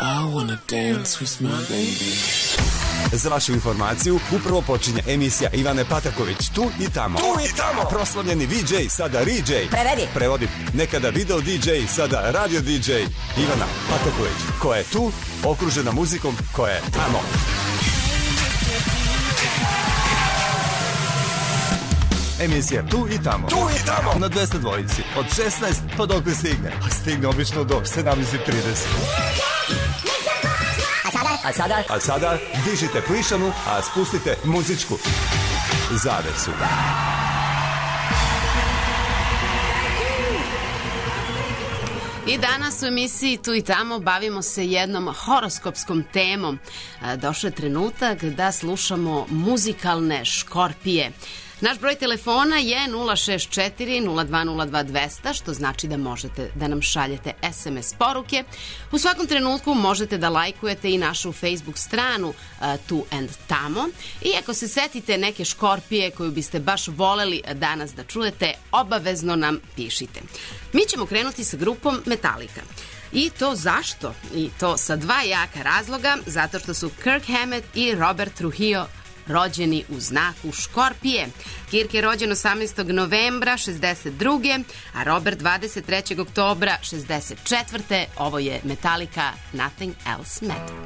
I wanna dance with my baby. Za vašu informaciju, upravo počinje emisija Ivane Pataković, tu i tamo. Tu i tamo. Proslavljeni VJ, sada RJ. Prevodi. Nekada video DJ, sada radio DJ. Ivana Pataković, koja je tu, okružena muzikom koja je tamo. Emisija Tu i tamo. Tu i tamo. Na 202 od 16 pa dok ne stigne. A stigne obično do 17:30. A sada dižite plišanu, a spustite muzičku zavesu. I danas u emisiji Tu i tamo bavimo se jednom horoskopskom temom. Došao je trenutak da slušamo muzikalne škorpije. Naš broj telefona je 064-0202-200, što znači da možete da nam šaljete SMS poruke. U svakom trenutku možete da lajkujete i našu Facebook stranu Tu and Tamo. I ako se setite neke škorpije koju biste baš voleli danas da čujete, obavezno nam pišite. Mi ćemo krenuti sa grupom Metallica. I to zašto? I to sa dva jaka razloga, zato što su Kirk Hammett i Robert Trujillo rođeni u znaku škorpije. Kirk je rođen 18. novembra 62. a Robert 23. oktobra 64. Ovo je Metallica Nothing Else Matters.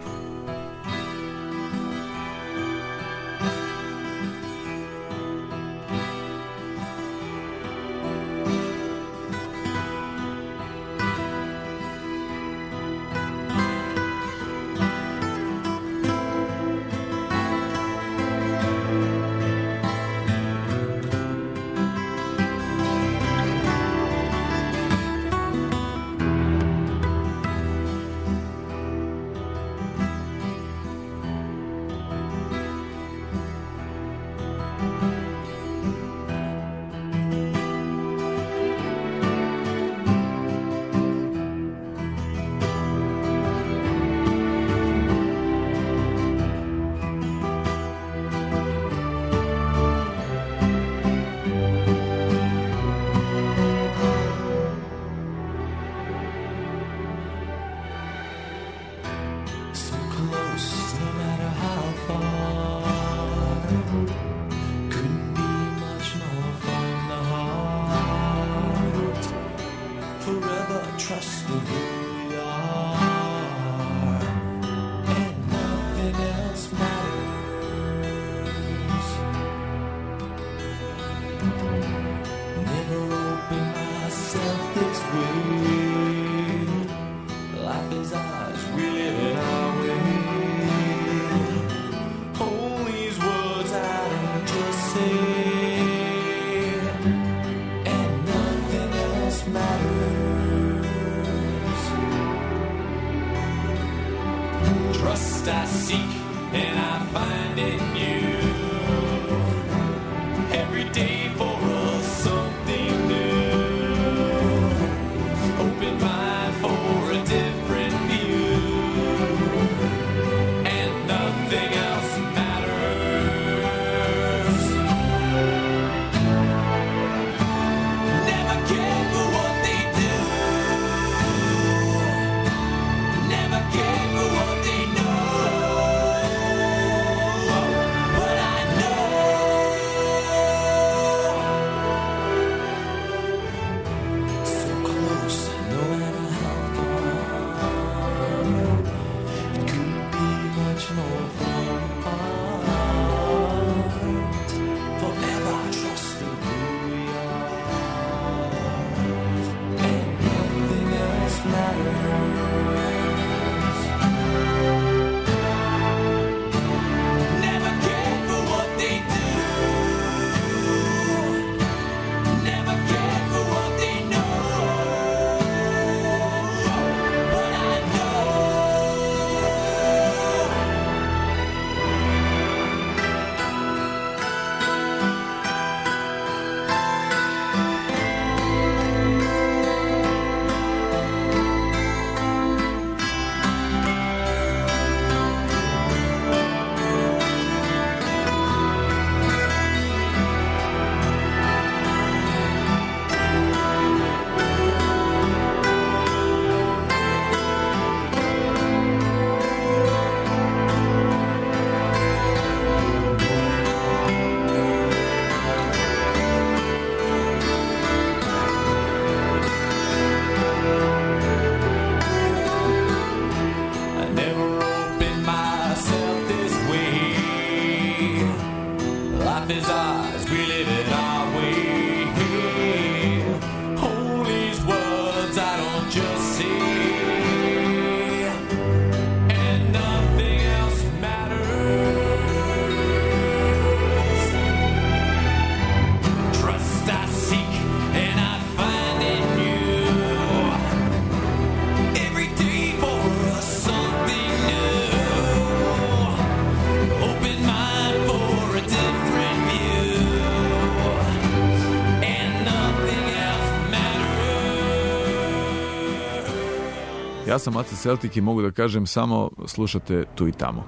Ja sam Aca Celtic i mogu da kažem samo slušate tu i tamo.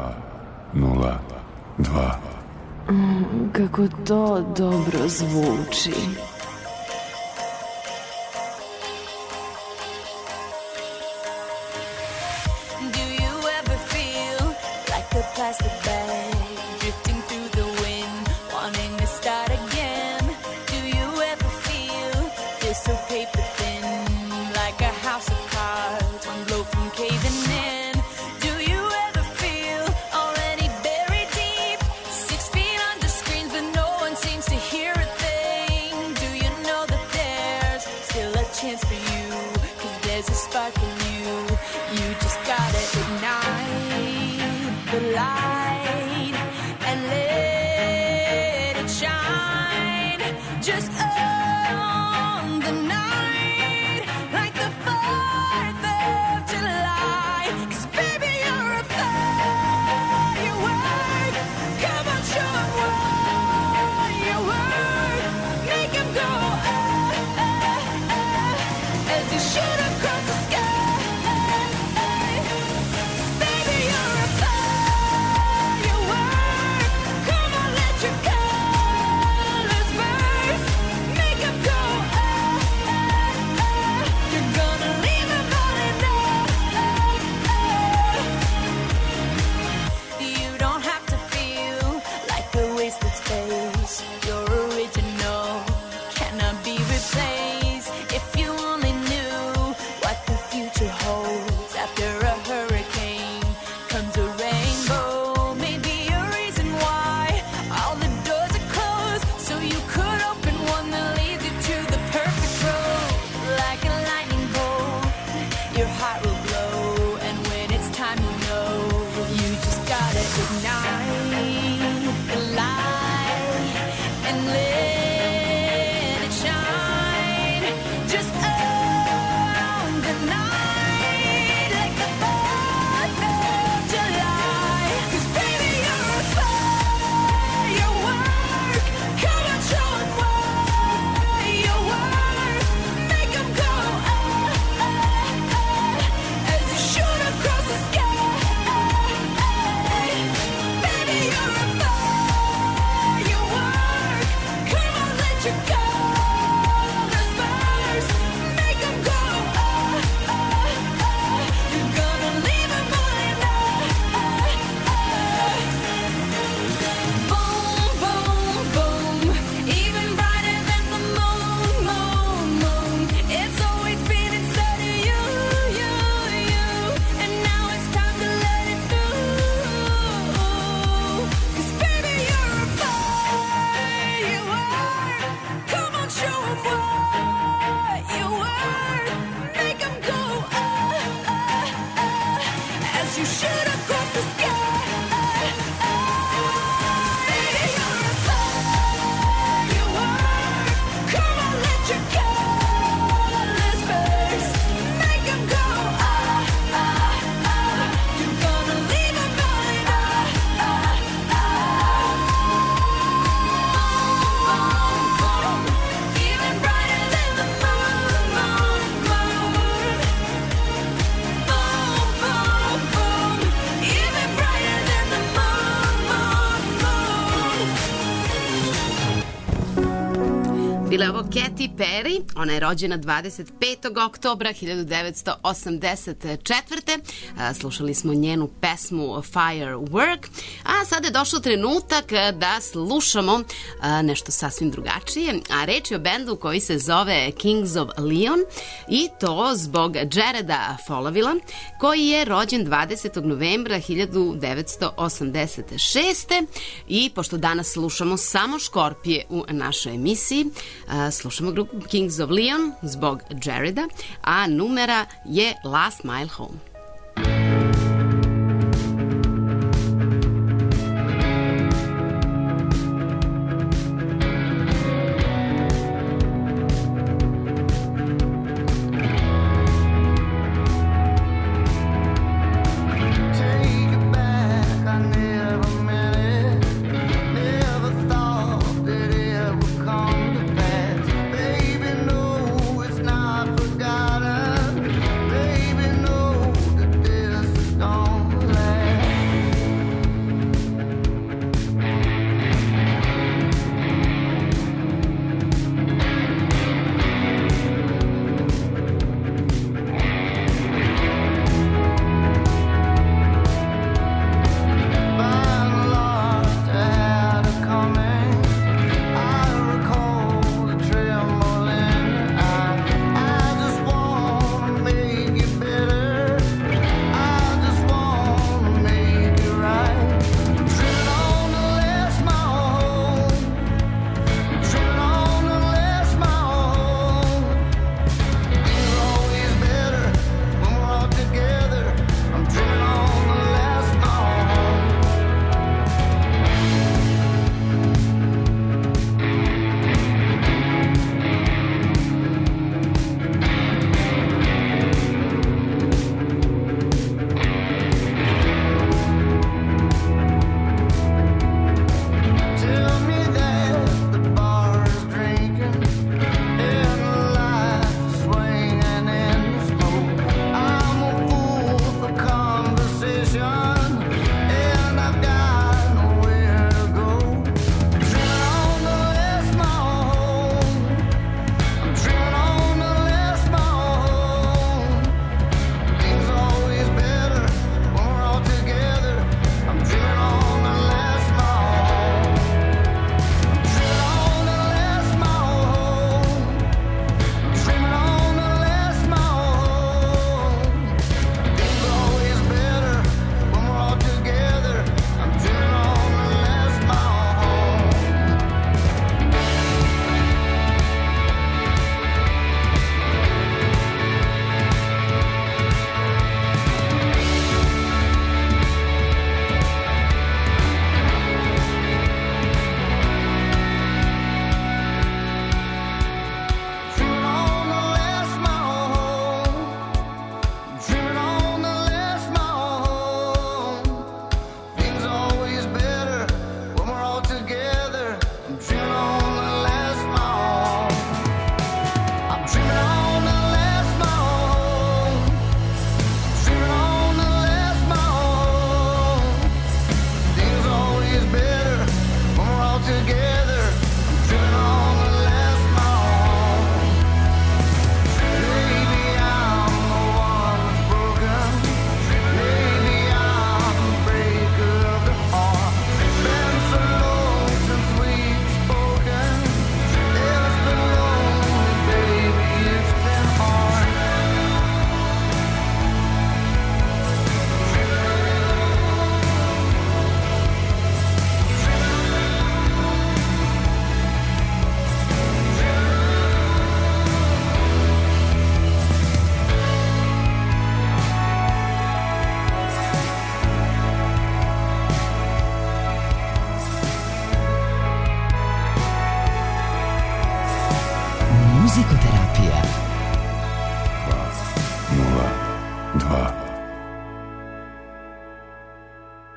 2-0-2. Kako to dobro zvuči. Plastic bag drifting through the wind, wanting to start again. Do you ever feel so paper thin, like a house of cards, one blow from caving in? Do you ever feel already buried deep, 6 feet under screens, but no one seems to hear a thing? Do you know that there's still a chance for you, 'cause there's a spark in you, you just gotta ignite the light and let it shine just on the night, like the 4th of July. 'Cause baby, you're a firework. Come on, show 'em what you work. Make 'em go as you shoot across the sky. Bila je ovo Katy Perry, ona je rođena 25. oktobra 1984. Slušali smo njenu pesmu Firework, a sada je došao trenutak da slušamo nešto sasvim drugačije, a reč je o bendu koji se zove Kings of Leon i to zbog Jareda Followilla, koji je rođen 20. novembra 1986. I pošto danas slušamo samo škorpije u našoj emisiji, slušamo grupu Kings of Leon zbog Jareda, a numera je Last Mile Home. Baby, no,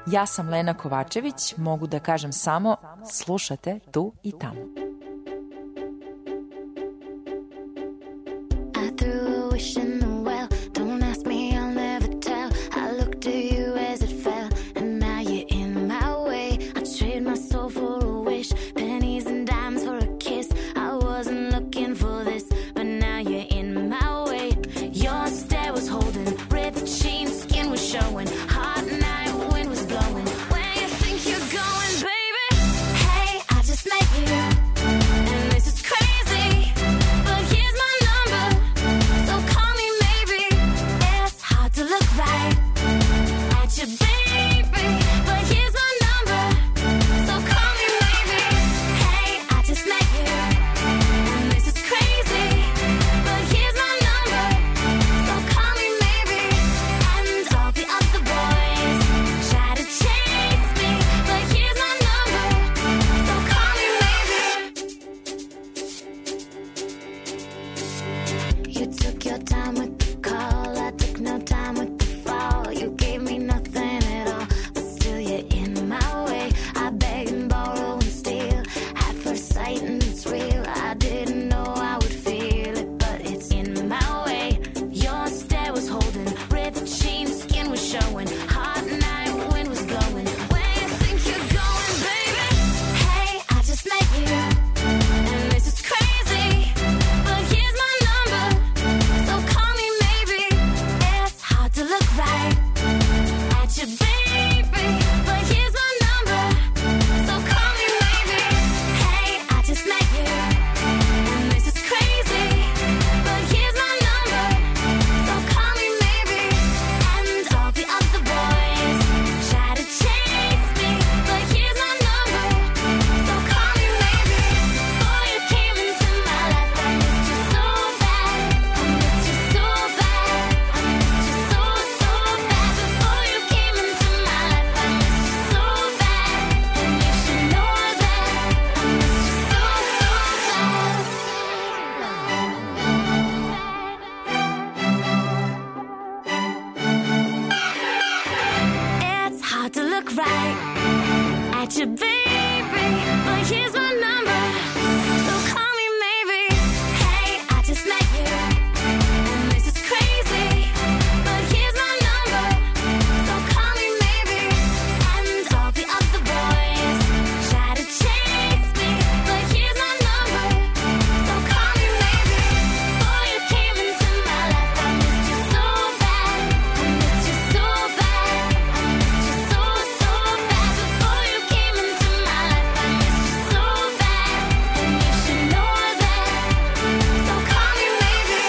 Ja sam Lena Kovačević, mogu da kažem samo slušate tu i tamo. I threw a wish in the well. Don't ask me, I'll never tell. I looked to you as it fell, and now you're in my way. I trade my soul for a wish, pennies and dimes for a kiss. I wasn't looking for this, but now you're in my way. Your stare was holding, ripped jeans, skin was showing. Hot night, wind was blowing. Where you think you're going, baby? Hey, I just met you, and this is crazy. But here's my number, so call me maybe. It's hard to look right at you, baby. But here's my number, so call me maybe. Hey, I just met you, and this is crazy. But here's my number, so call me maybe. And all the other boys try to chase me, but here's my number, so call me maybe. You took your time with the call, I took no time with the fall. You gave me nothing at all, but still you're in my way. I beg and borrow and steal at first sight, and it's real. I didn't know I would feel it, but it's in my way. Your stare was holding, ripped jeans, skin was showing. Hot night, wind was blowing. Where you think you're going, baby? Hey, I just met you, and this is crazy. But here's my number, so call me maybe. It's hard to look right at you, baby. But here's my number, so call me maybe. Hey, I just met you, and this is crazy. But here's my number, so call me maybe. And all the other boys try to chase me, but here's my number, so call me maybe. Boy, you came into my life, I missed you so bad. I missed you so bad. I missed you so, so bad. Before you came into my life, I missed you so bad. And you should know that I missed you so, so bad. It's hard to look right at you, baby. But here's my number, so call me maybe. Hey, I just met you, and this is crazy. But here's my number, so call me maybe. And all the other boys try to chase me, but here's my number, so call me maybe. Boy, you came into my life, I missed you so bad. I missed you so bad. I missed you so, so bad. Before you came into my life, I missed you so bad. And you should know that, so call me maybe.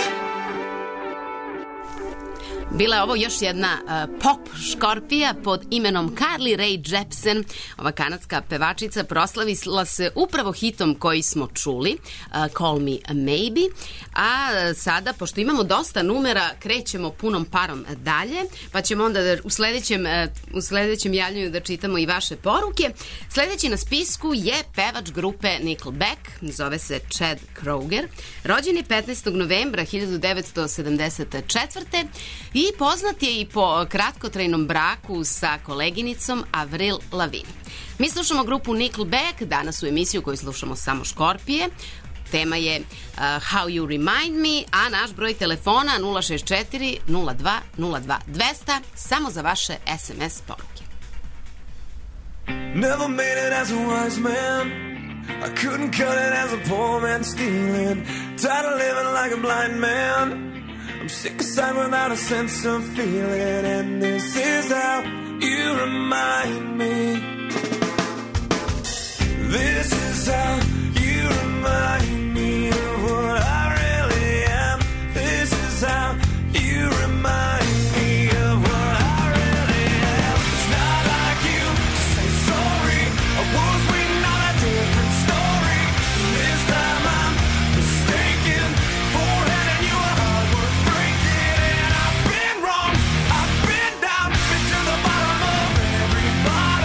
Bila je ovo još jedna pop škorpija pod imenom Carly Rae Jepsen. Ova kanadska pevačica proslavila se upravo hitom koji smo čuli, Call Me Maybe. A sada, pošto imamo dosta numera, krećemo punom parom dalje, pa ćemo onda u sledećem javljanju da čitamo i vaše poruke. Sledeći na spisku je pevač grupe Nickelback, zove se Chad Kroeger. Rođen je 15. novembra 1974. i poznat je i po kratkotrajnom braku sa koleginicom Avril Lavigne. Mi slušamo grupu Nickelback, danas u emisiju koju slušamo samo škorpije. Tema je How You Remind Me, a naš broj telefona 064 02 02 200, samo za vaše SMS poruke. Never made it as a wise man, I couldn't cut it as a poor man stealing. Tired of living like a blind man, I'm sick aside without a sense of feeling. And this is how you remind me. This is how you remind me of what I really am. This is how you remind me of what I really am. It's not like you to say sorry, I was waiting on a different story. And this time I'm mistaken for handing you a heart worth breaking. And I've been wrong, I've been down, been to the bottom of every bottle.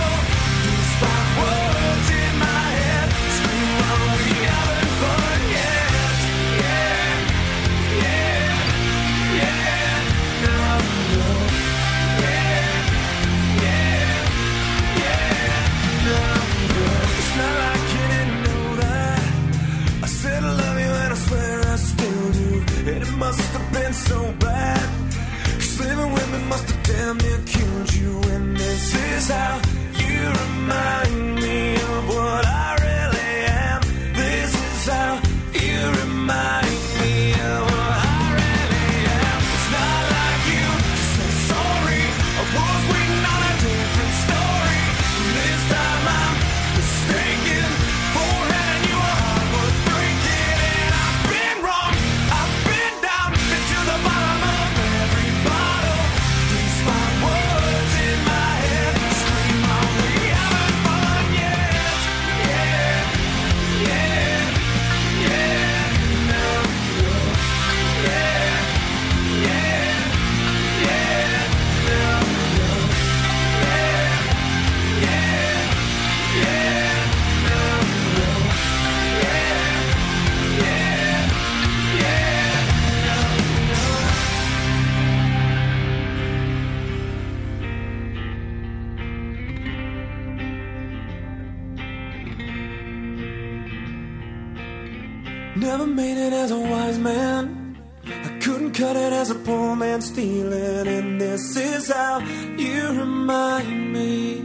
Never made it as a wise man. I couldn't cut it as a poor man stealing. And this is how you remind me.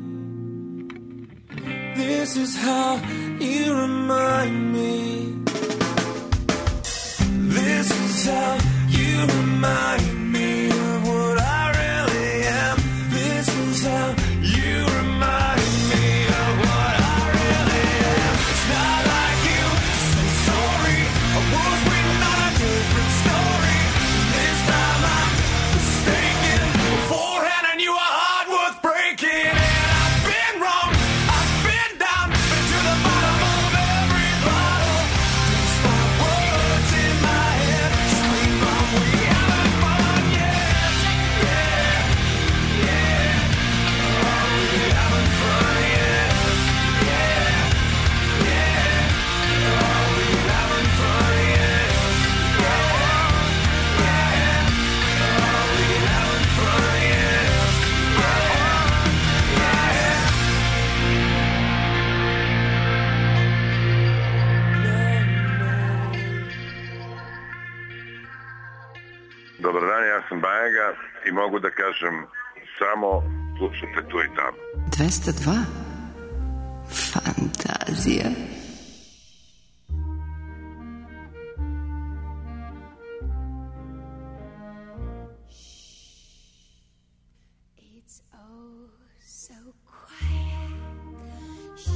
This is how you remind me. This is how you remind me of what I really am. This is how you remind me of what I really am. It's not like you to say sorry. I was waiting on a different story. This time I'm mistaken. Beforehand I knew a heart worth breaking. And I've been wrong, I've been down, been to the bottom of every bottle. Just my words in my head scream of we haven't fun yet. Yeah, yeah. Oh, we haven't fun yet. Yeah, yeah. Oh, we haven't fun yet. Yeah, yeah. Oh, we haven't fun yet. Dobar dan, ja sam Bajaga i mogu da kažem samo slušajte tu i tamo. 202. Fantazija. It's oh so quiet. Shh,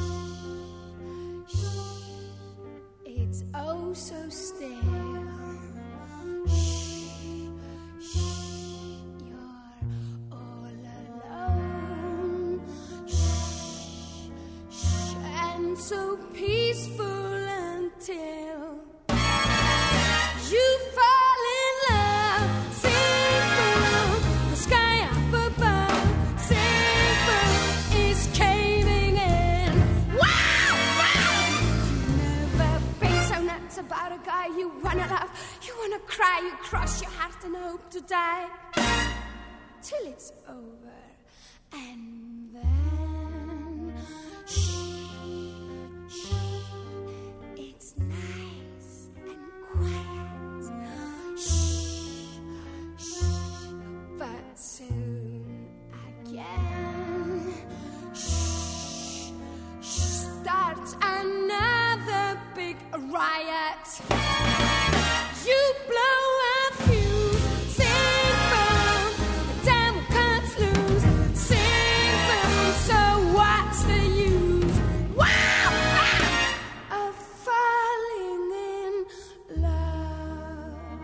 shh. It's oh so still. Shh, shh. You're all alone. Shh, shh. And so peaceful until you fall in love. Sing below the sky up above. Sing below is caving in. Wow, wow. Never been so nuts about a guy you wanna love. You wanna cry, you cross your heart and hope to die till it's over. And then shh, shh. It's nice and quiet. Shh, shh. But soon again, shh, shh. Starts another big riot. You blow a fuse. Sing boom, the devil cuts loose. Sing boom, so what's the use? Wow, wow, of falling in love.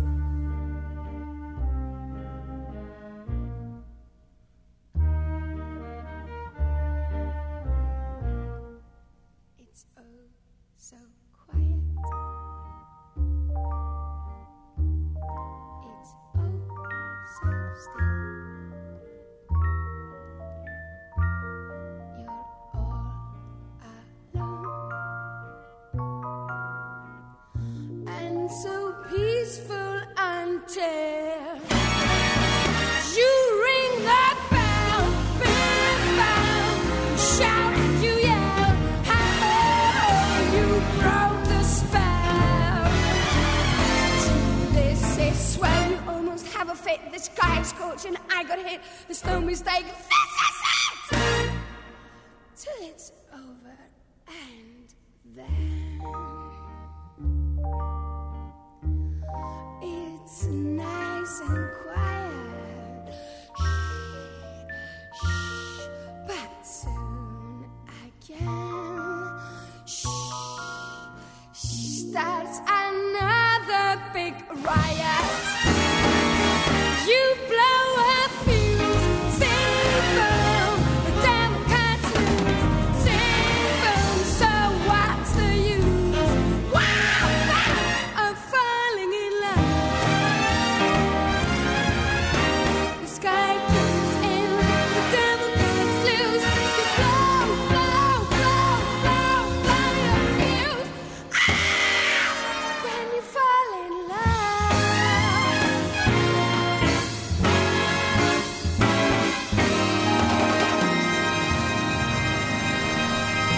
It's oh so quiet. It's oh so still. You're all alone. And so peaceful until you ring the bell, big bell, shout and you yell, oh, you broke the spell. This is swell, you almost have a fit. The sky's scorching, I got hit. There's no mistake, this is it. Till it's over and then it's nice and quiet. Shh, shh. But soon again, shh, shh. Starts another big riot. You blow a fuse. Sing boom, the devil cuts loose. Sing boom, so what's the use? Wow, wow, of falling in love. The sky comes in, the devil cuts loose. You blow, blow, blow, blow, blow your fuse. Ah, when you fall in love.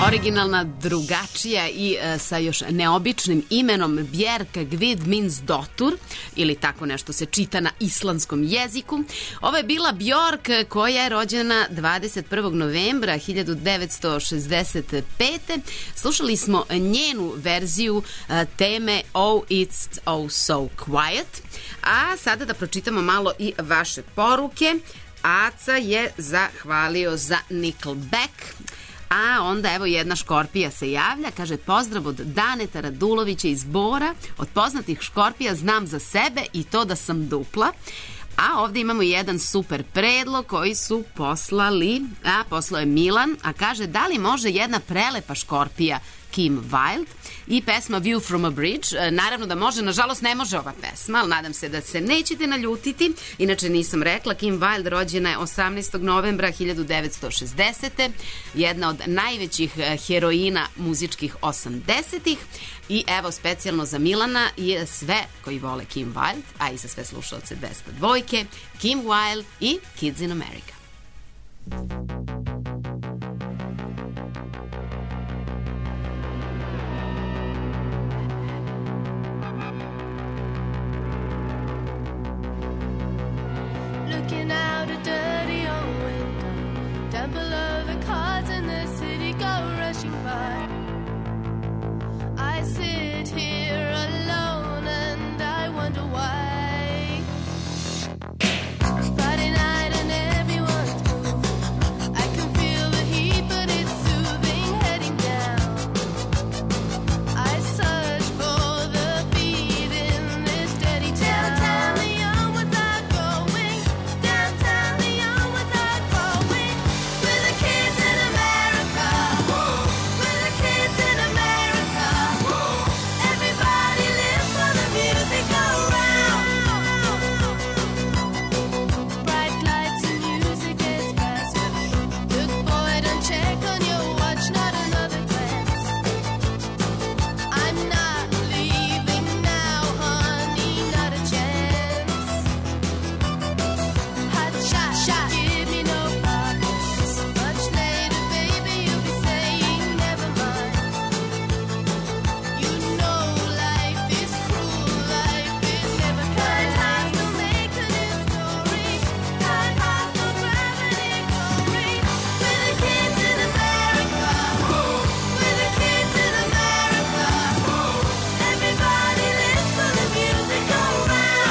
Originalna, drugačija i sa još neobičnim imenom Björk Gudmundsdóttir, ili tako nešto se čita na islandskom jeziku. Ovo je bila Björk koja je rođena 21. novembra 1965. Slušali smo njenu verziju teme Oh It's Oh So Quiet. A sada da pročitamo malo i vaše poruke. Aca je zahvalio za Nickelback. A onda evo jedna škorpija se javlja, kaže pozdrav od Daneta Radulovića iz Bora, od poznatih škorpija znam za sebe i to da sam dupla. A ovdje imamo jedan super predlog koji su poslali, poslao je Milan, a kaže da li može jedna prelepa škorpija Kim Wilde i pesma View from a Bridge. Naravno da može, nažalost ne može ova pesma, ali nadam se da se nećete naljutiti. Inače nisam rekla, Kim Wilde rođena je 18. novembra 1960. Jedna od najvećih heroina muzičkih 80-ih. I evo specijalno za Milana i sve koji vole Kim Wilde, a i za sve slušalce 202, Kim Wilde i Kids in America. Looking out a dirty old window, down below the cars in the city go rushing by. I sit here alone and I wonder why. Friday night and everyone's moving. I can feel the heat but it's soothing heading down. I search for the beat in this dirty town. Downtown Leon without going. Downtown Leon without going. We're the kids in America. We're the kids in America. Everybody live for the music around. Bright lights and music gets faster. Look boy, don't check on your watch, not another glance. I'm not leaving now, honey, not a chance. Hot shot, give me no problems. Much later, baby, you'll be saying never mind. You know life is cruel, life is never kind. Time to make a new story. Time has no gravity glory. We're the kids in America. We're the kids in America. Everybody lives for the music around.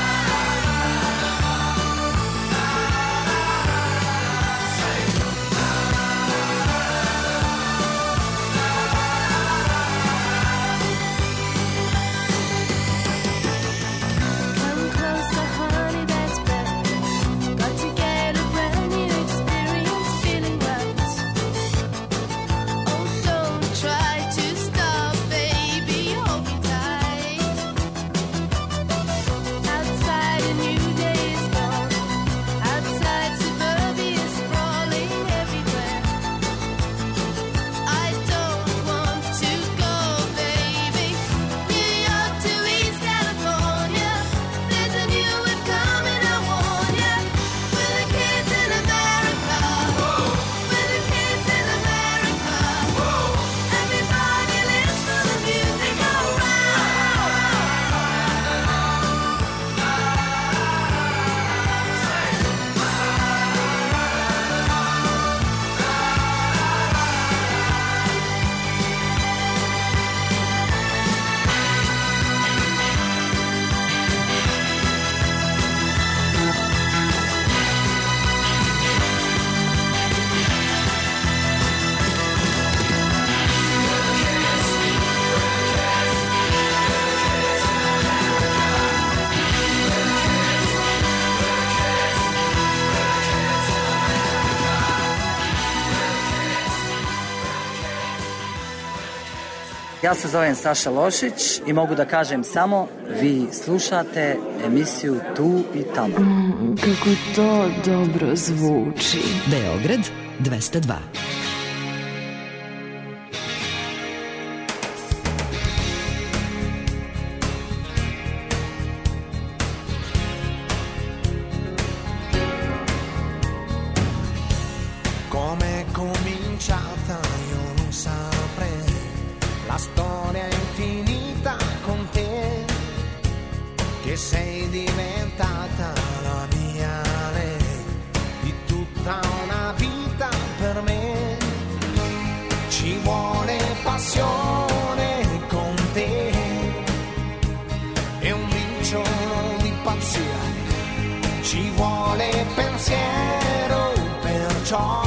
Come closer, honey, that's better. Got to get a brand new experience, feeling right. Oh, don't try to stop, baby, hold me tight. Outside a new day is born. Outside suburbia is sprawling everywhere. I don't want to go, baby. New York to East California. There's a new wave coming, I warn ya. We're the kids in America. We're the kids in America. Everybody lives for the music around. Ja se zovem Saša Lošić i mogu da kažem samo vi slušate emisiju Tu i tamo. Kako to dobro zvuči. Beograd 202. Come è cominciata io non sei diventata la mia lei, di tutta una vita per me. Ci vuole passione con te e un briciolo di pazzia, ci vuole pensiero, perciò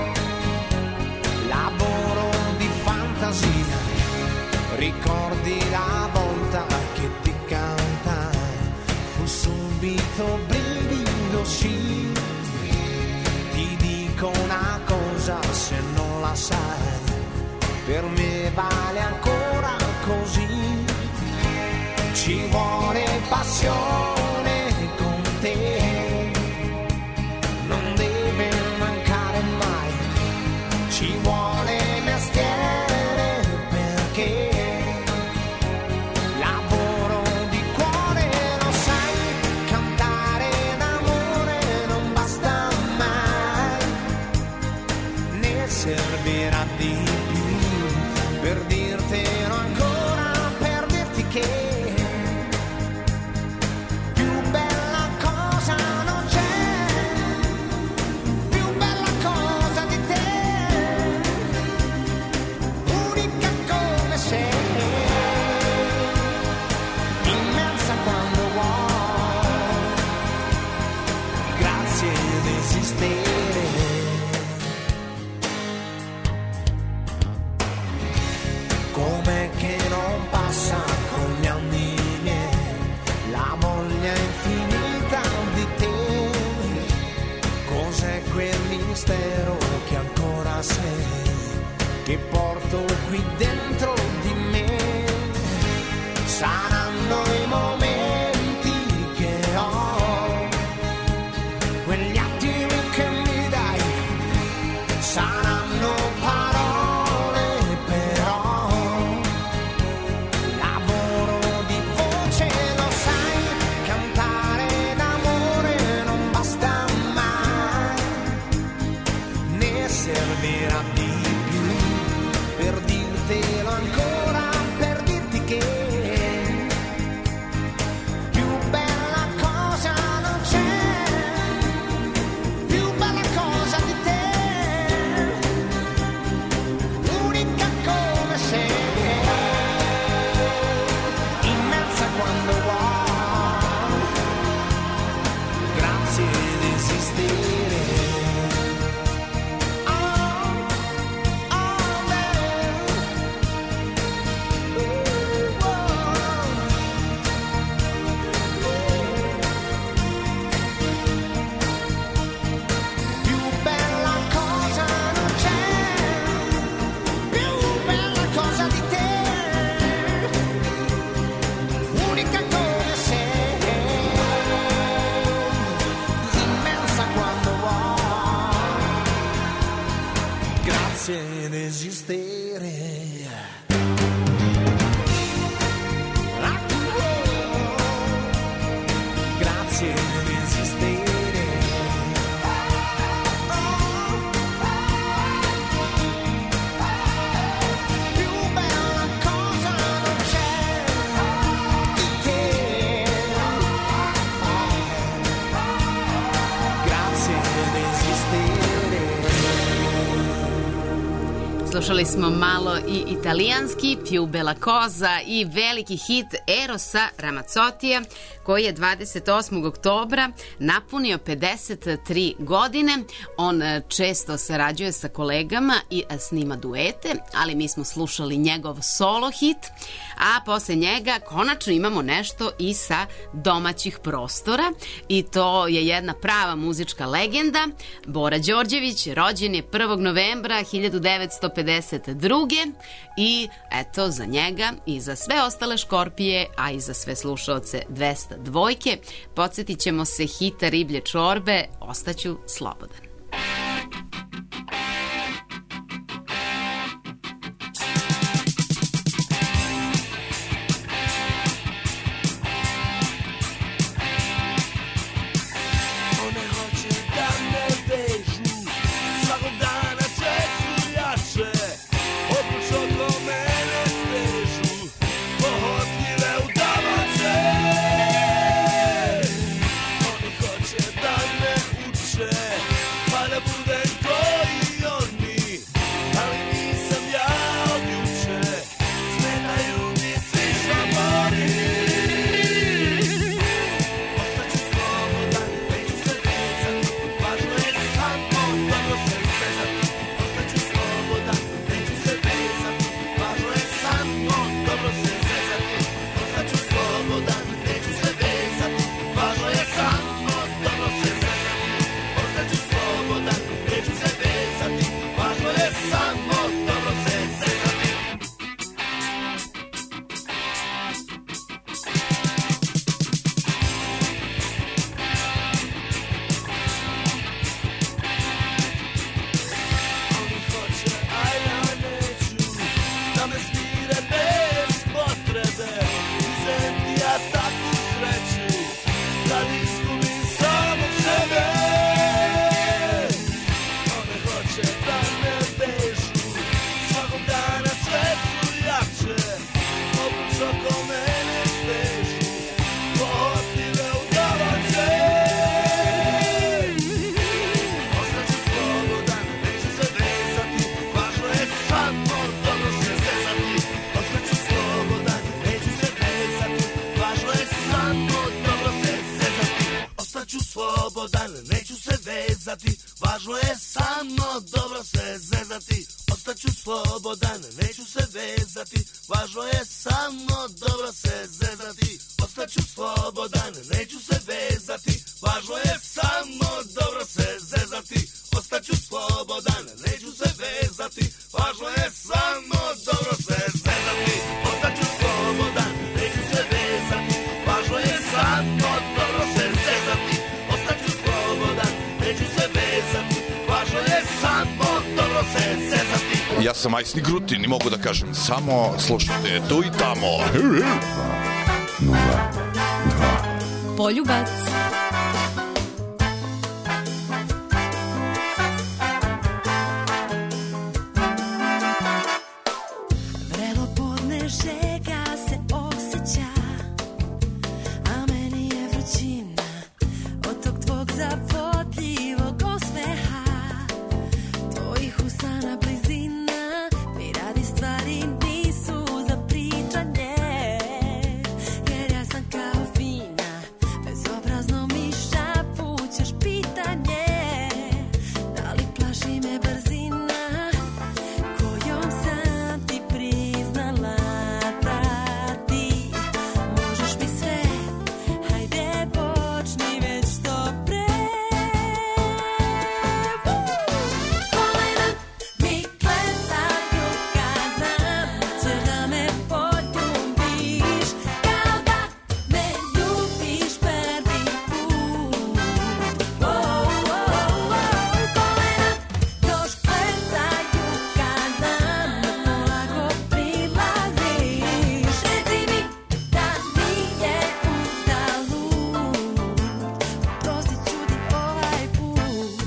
lavoro di fantasia. Ricordi la volta che ti cantai, fu subito brivido, sì. Ti dico una cosa, se non la sai, per me vale ancora così. Ci vuole passione con te, non deve mancare mai. Ci vuole mestiere perché lavoro di cuore, lo sai, cantare d'amore non basta mai, ne servirà di più per dirtelo ancora, per dirti che com'è che non passa con gli anni miei la voglia infinita di te. Cos'è quel mistero che ancora sei, che porto qui dentro di me? Saranno i momenti che ho, quegli attimi che mi dai, saranno parole però, lavoro di voce, lo sai, cantare d'amore non basta mai, ne servirà di più per dirtelo ancora, per dirti che ed esistere. Grazie ed esistere. Più bella cosa non c'è di te. Grazie ed esistere. Slušali smo malo i italijanski Più bella cosa i veliki hit Erosa Ramazzotija, koji je 28. oktobra napunio 53 godine. On često sarađuje sa kolegama i snima duete, ali mi smo slušali njegov solo hit, a posle njega konačno imamo nešto i sa domaćih prostora, i to je jedna prava muzička legenda. Bora Đorđević rođen je 1. novembra 1952. I eto, za njega i za sve ostale škorpije, a i za sve slušaoce 202, podsjetit ćemo se hita Riblje čorbe Ostaću slobodan. Pohodljive udavače je samo dobro se zezati, ostaću slobodan, neću se vezati. Važno je samo dobro se zezati, ostaću slobodan, neću se vezati. Važno je samo dobro se zezati, ostaću slobodan, neću se vezati. Važno je samo dobro se zezati, ostaću slobodan, neću se vezati. Važno je samo dobro se zezati, ostaću slobodan, neću se vezati. Važno je samo dobro se zezati. Ja sam Majsni Grutin i mogu da kažem samo slušajte tu i tamo. Poljubac. Vrelo podne žega se osjeća, a meni je vrućina od tog tvog zavodljivog osmeha, tvojih usana blizina mi radi stvari nisu za pričanje, jer ja sam kao fina, bezobrazno mi šapućeš pitanje, da li plaši me brzina kojom sam ti priznala da ti možeš mi sve, hajde počni već što pre. Kolena mi klecaju kad znam da ćeš da me poljubiš, kao da me ljubiš prvi put. Kolena još klecaju kad znam da polako prilaziš, reci mi da nije uzalud, oprostit ću ti ovaj put.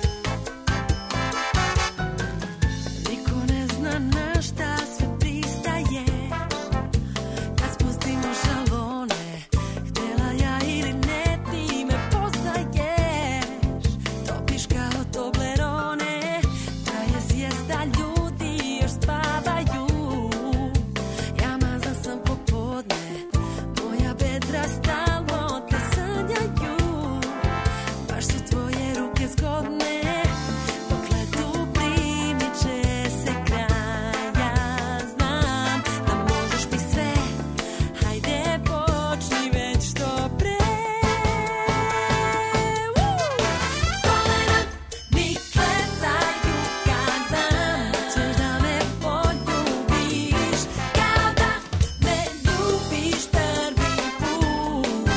Niko ne zna na šta sve pristaješ, kad spustimo šalone, htjela ja ili ne ti me poznaješ, topiš kao Toblerone, traje sjesta, ljudi još spavaju, ja mazan sam popodne, moja bedra stalno te sanjaju, baš su tvoje ruke zgodne, dok letu primiče se kraja, znam da možeš mi sve, hajde počni već što pre. Kolena mi klecaju kad znam da ćeš da me poljubiš, kao da me ljubiš prvi put.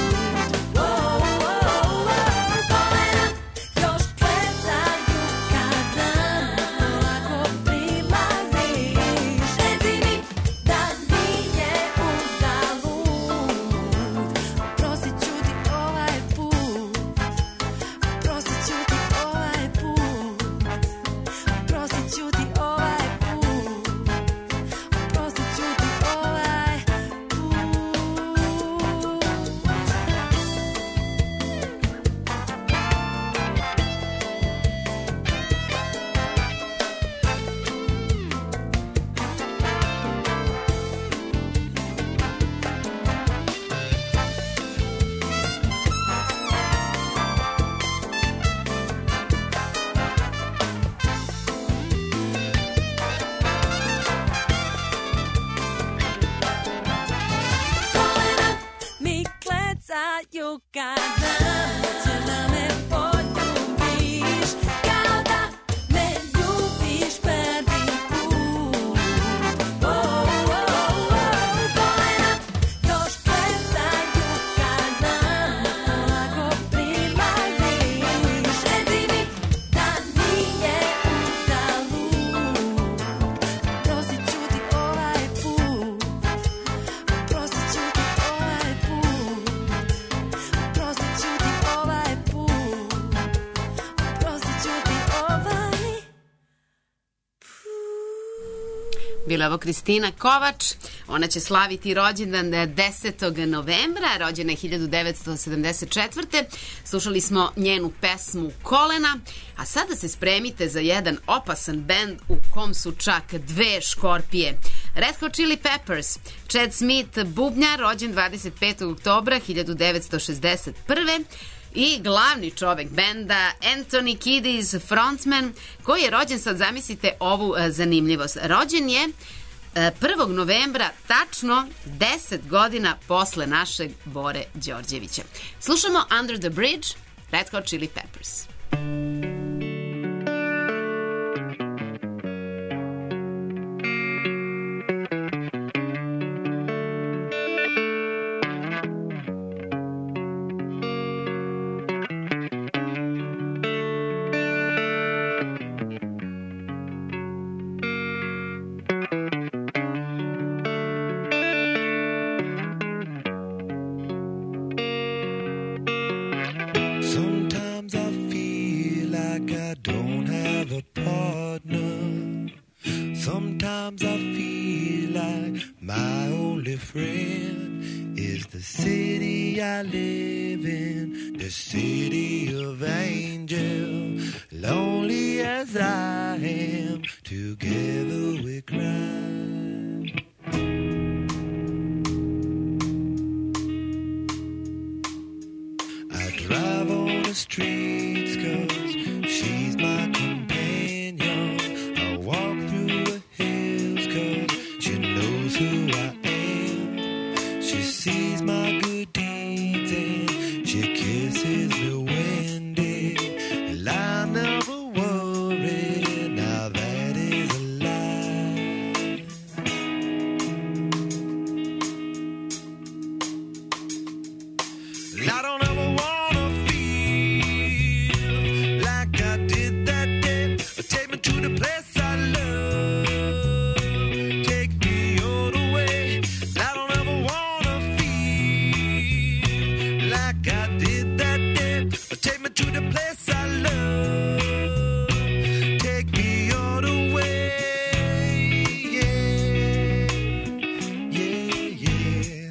Kolena još klecaju kad znam da polako prilaziš, reci mi da nije uzalud, oprostit ću ti ovaj put, oprostit ću ti ovaj put, oprostit ću ti ovaj put, oprostit ću ti ovaj Kolena mi klecaju kad znam da ćeš da me poljubiš, kao da me ljubiš prvi put. Kolena još klecaju kad znam da polako prilaziš, reci mi da nije uzalud, oprostit ću ti ovaj put, oprostit ću ti ovaj put, oprostit ću ti ovaj put, oprostit ću ti ovaj. Bila je ovo Kristina Kovač. Ona će slaviti rođendan 10. novembra. Rođena je 1974. Slušali smo njenu pesmu Kolena. A sada se spremite za jedan opasan bend u kom su čak dve škorpije. Red Hot Chili Peppers. Chad Smith, bubnjar, rođen 25. oktobra 1961. i glavni čovek benda Anthony Kiedis, frontman, koji je rođen, sad zamislite ovu zanimljivost, rođen je 1. novembra, tačno 10 godina posle našeg Bore Đorđevića. Slušamo Under the Bridge, Red Hot Chili Peppers. Sometimes I feel like I don't have a partner. Sometimes I feel like my only friend is the city I live in, the city of angels. Lonely as I am, together we cry. Drive on the streets 'cause she's my companion. I walk through the hills 'cause she knows who I am. She sees my good deeds and she kisses me when day. I never worry, now that is a lie. I don't ever want to the place I love, take me all the way. I don't ever wanna feel like I did that day. Take me to the place I love, take me all the way. Yeah, yeah, yeah.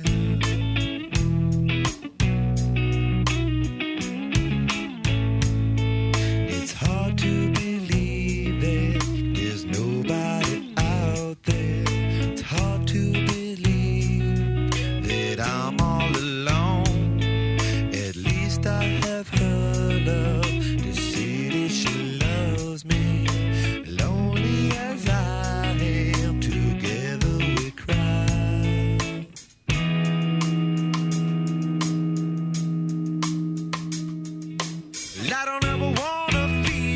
It's hard to believe there's nobody out there. It's hard to believe that I'm all alone. At least I have her love, the city she loves me. Lonely as I am, together we cry. I don't ever wanna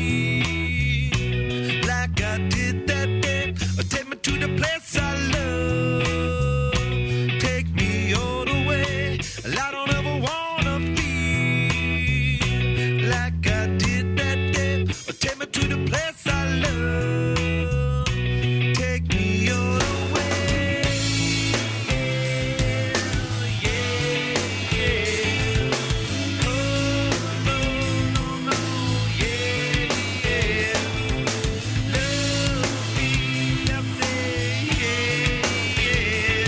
feel like I did that day. Take me to the place I love, take me all the way. I don't ever wanna feel like I did that day. Take me to the place I love, take me all the way. Yeah, yeah, yeah. Oh, no, no, no, yeah, yeah. Love me, I say, yeah, yeah.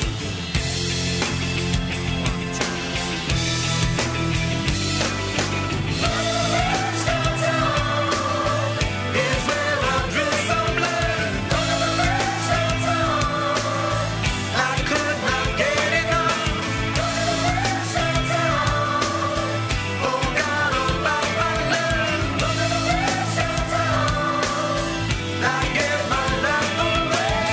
One time. Is where I drill some blood. I could not get enough. Forgot about my love. I gave my life away.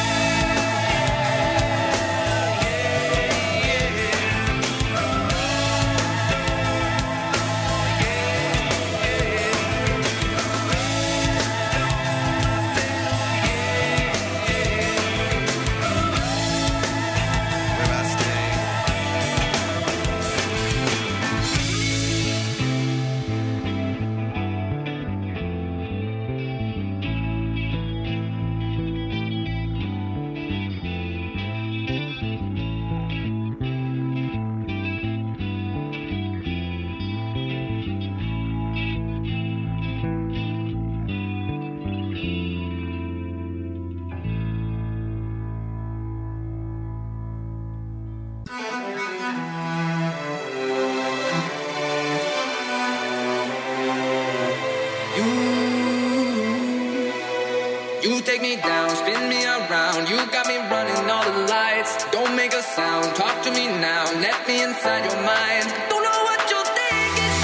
Where I stay. You take me down, spin me around. You got me running all the lights. Don't make a sound, talk to me now. Let me inside your mind. Don't know what you're thinking.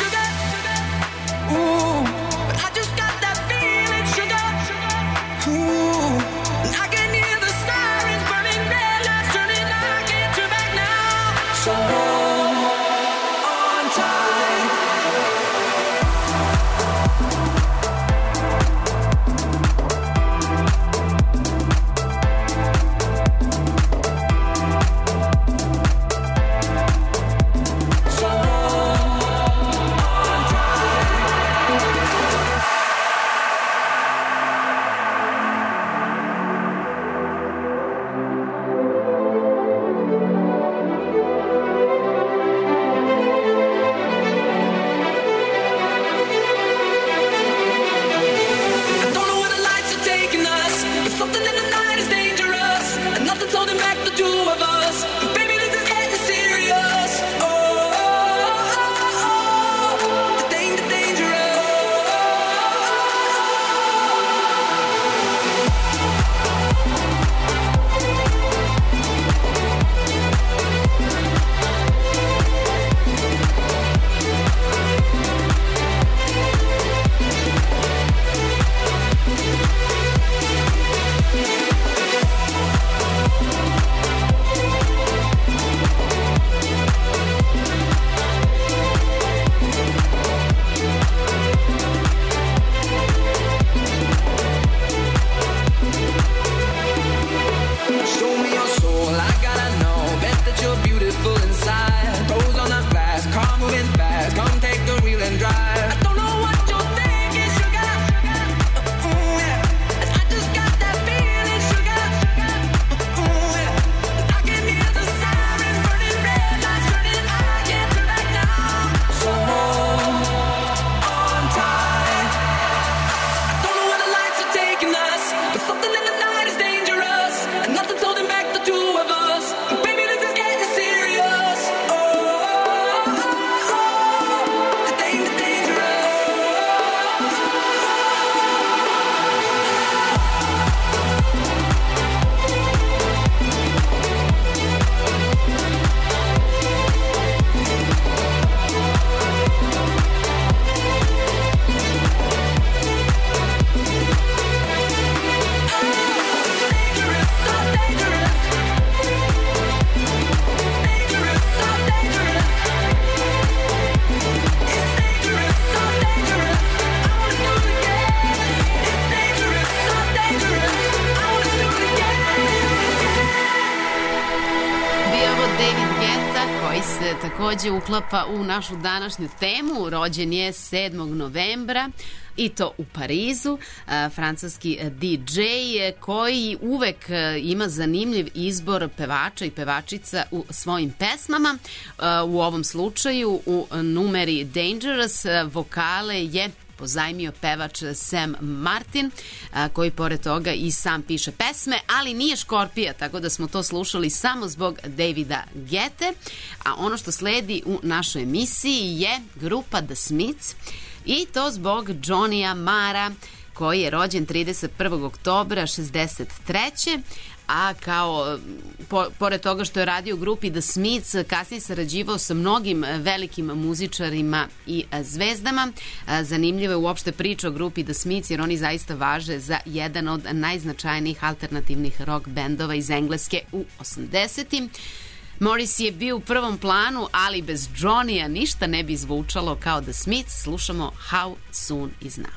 se takođe uklapa u našu današnju temu. Rođen je 7. novembra i to u Parizu, francuski DJ koji uvek ima zanimljiv izbor pevača i pevačica u svojim pesmama. U ovom slučaju u numeri Dangerous vokale je pozajmio pevač Sam Martin, koji pored toga i sam piše pesme, ali nije Škorpija, tako da smo to slušali samo zbog Davida Gette. A ono što sledi u našoj emisiji je grupa The Smiths, i to zbog Johnnyja Marra, koji je rođen 31. oktobra 63. A kao, pored toga što je radio u grupi The Smiths, kasnije sarađivao sa mnogim velikim muzičarima i zvezdama. Zanimljiva je uopšte priča o grupi The Smiths, jer oni zaista važe za jedan od najznačajnijih alternativnih rock bendova iz Engleske u 80-im. Morris je bio u prvom planu, ali bez Johnnyja ništa ne bi zvučalo kao The Smiths. Slušamo How Soon Is Now.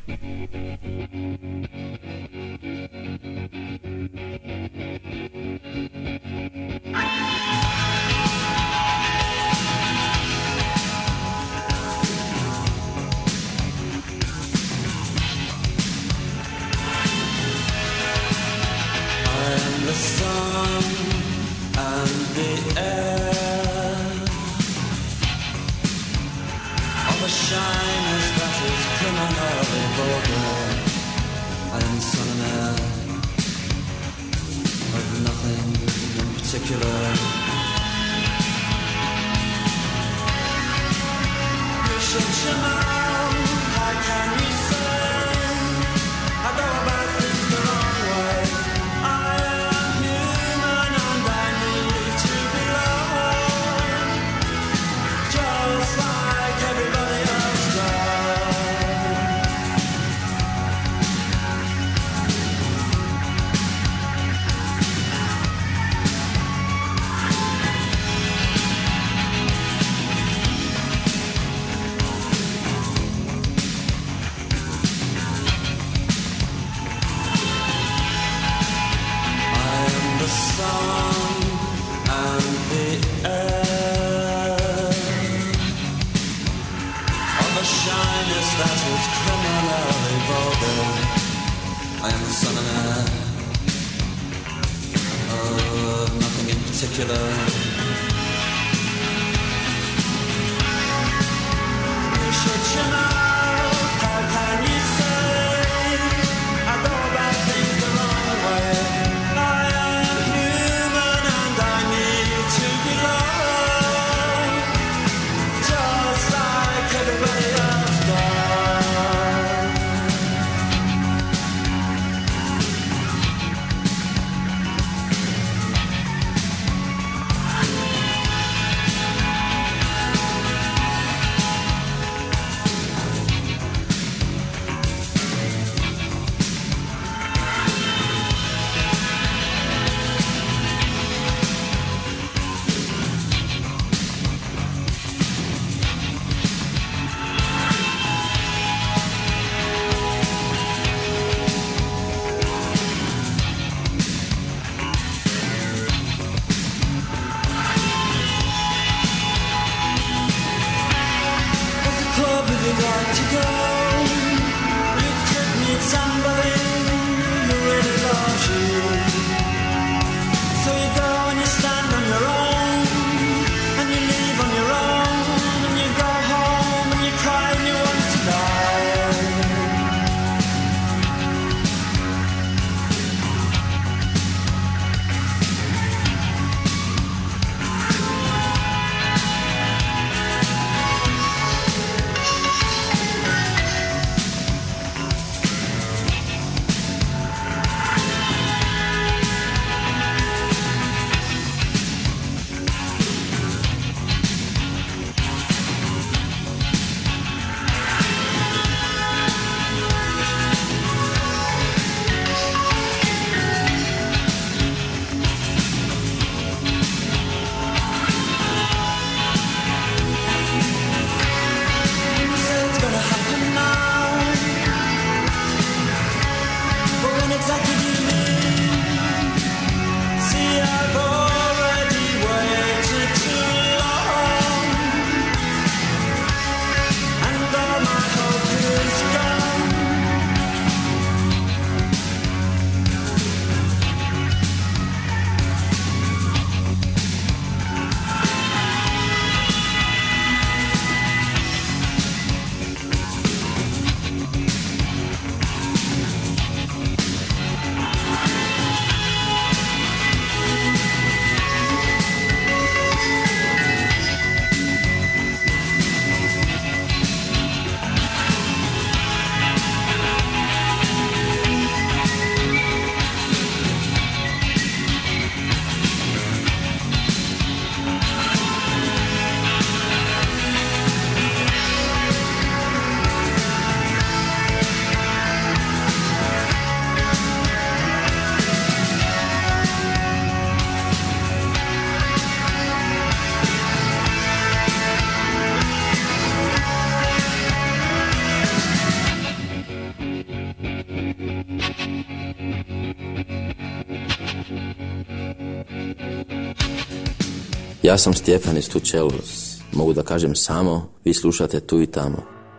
I am the sun and the air of a shyness that is criminally vulgar. I am the sun and air of nothing in particular. You shut your mouth, how can you say I go about things the wrong way? I am human and I need to be loved, just like everybody else does. I am the sun and the air of a shyness that is criminally vulgar. I am the sun and air of nothing in particular. You shut your mouth, how can you say I go about things the wrong way? I am human and I need to be loved, just like everybody else does. Ja sam Stjepan iz Tučelos. Mogu da kažem samo, vi slušate Tu i tamo.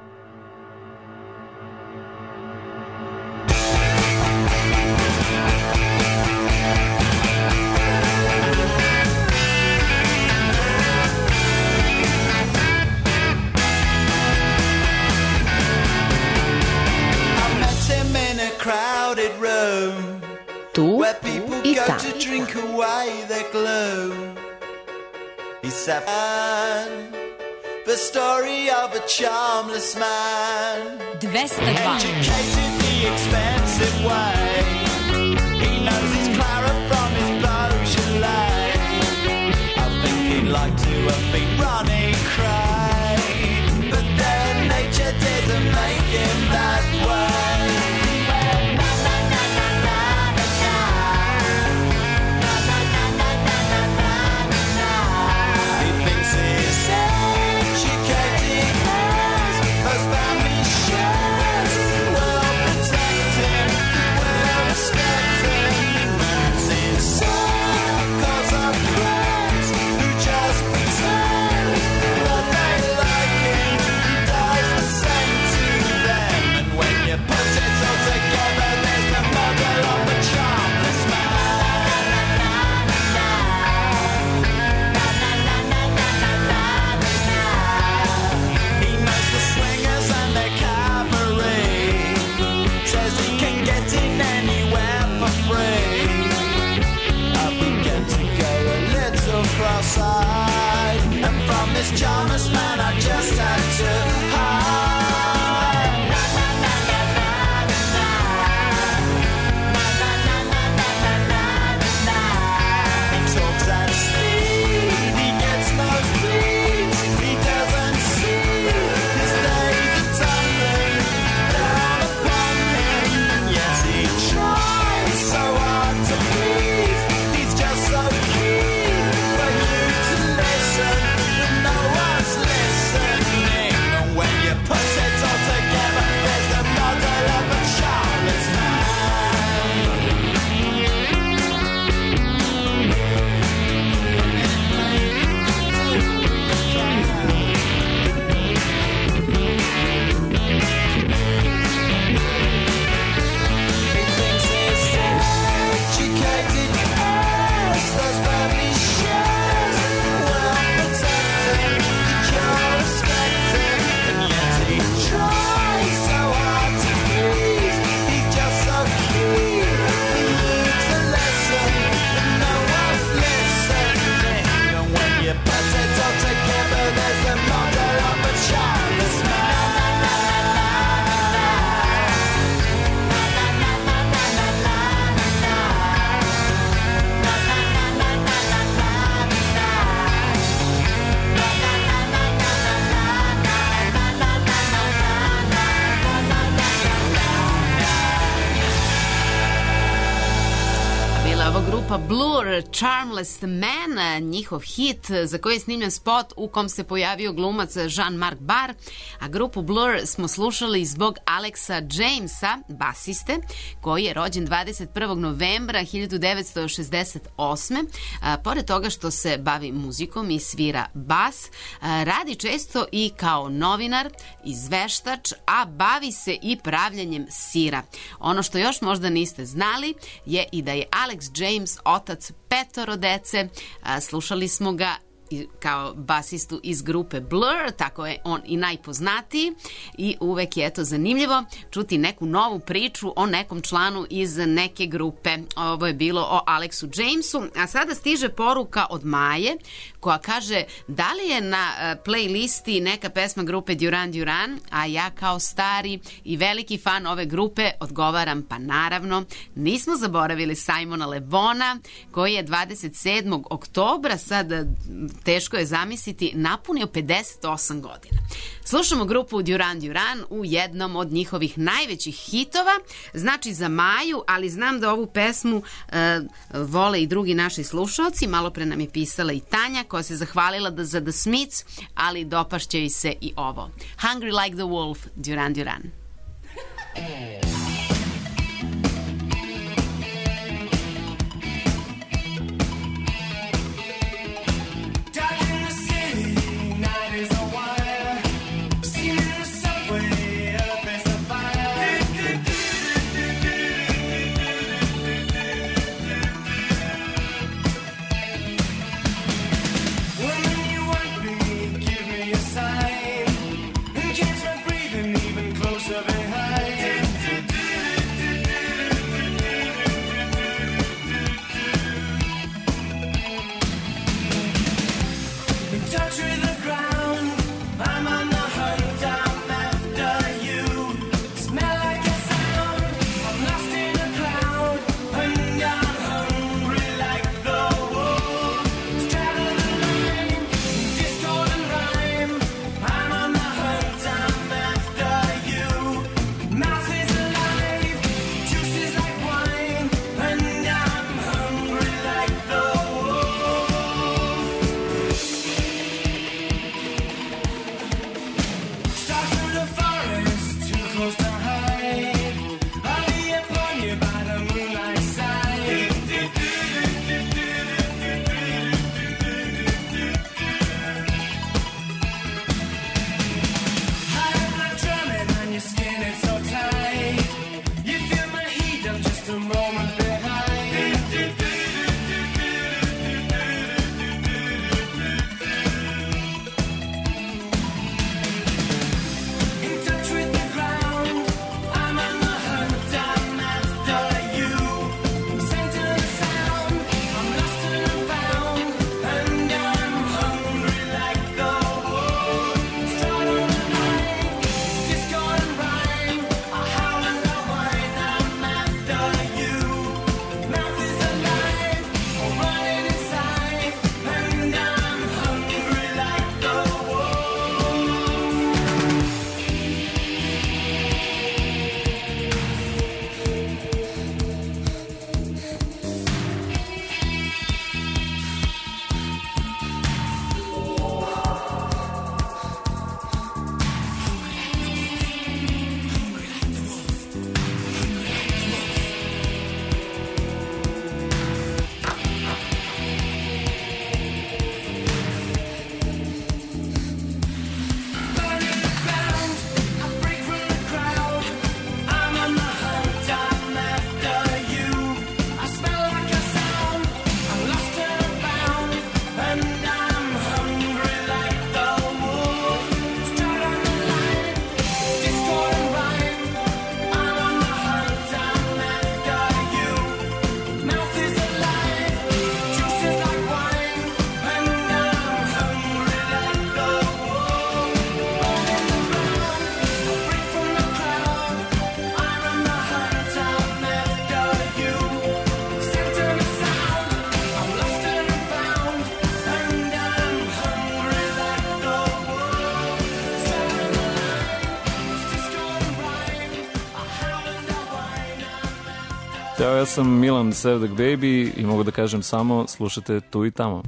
I met him in a crowded room Tu where people i go tamo. to drink away their gloom. He said, the story of a charmless man, 202. educated the expensive way. He knows his Clara from his Beaujolais. I think he'd like to have been running cray, but then nature didn't make him that way. Na, na, na, na, na, na, na. Na, na, na, na, na, na, na, na. He thinks he's educated as family shares. Well protected, well respected. He moves in circles of friends who just pretend that they like him. He does the same to them. And when you put it all together, there's the model of a charmless man. He knows the swingers and their cabaret. Says he can get in anywhere for free. I began to go a little cross-eyed, and from this charmless man I just had to hide. Na, na, na, na, na, na, na. Na, na, na, na, na, na, na, na. He talks at speed, he gets nosebleeds. He doesn't see his days are tumbling down upon him, and yet he tries so hard to please. He's just so keen for you to listen, but no one's listening. And when you put it all together, there's the model of a charmless man. He thinks he's educated as those family shares. Well protected, you're respected, and yet he tries so hard to please. He's just so keen for you to listen, but no one's listening. And when you put it all together, there's the model of a charmless man. Bila je ovo grupa Blur, Charmless Man, njihov hit za koji je snimljen spot u kom se pojavio glumac Jean-Marc Barr, a grupu Blur smo slušali zbog Alexa Jamesa, basiste, koji je rođen 21. novembra 1968. Pored toga što se bavi muzikom i svira bas, radi često i kao novinar, izveštač, a bavi se i pravljanjem sira. Ono što još možda niste znali je i da je Alex James otac 5 dece. Slušali smo ga kao basistu iz grupe Blur, tako je on i najpoznatiji i uvek je to zanimljivo čuti neku novu priču o nekom članu iz neke grupe. Ovo je bilo o Alexu Jamesu, a sada stiže poruka od Maje koja kaže da li je na playlisti neka pesma grupe Duran Duran, a ja kao stari i veliki fan ove grupe odgovaram pa naravno, nismo zaboravili Simona Le Bona koji je 27. oktobra, sad teško je zamisliti, napunio 58 godina. Slušamo grupu Duran Duran u jednom od njihovih najvećih hitova, znači za Maju, ali znam da ovu pesmu vole i drugi naši slušalci. Malo pre nam je pisala i Tanja koja se zahvalila za The Smiths, ali dopašće joj se i ovo. Hungry Like the Wolf, Duran Duran. Down Ćao, ja sam Milan Sevdak Baby i mogu da kažem samo slušate tu i tamo.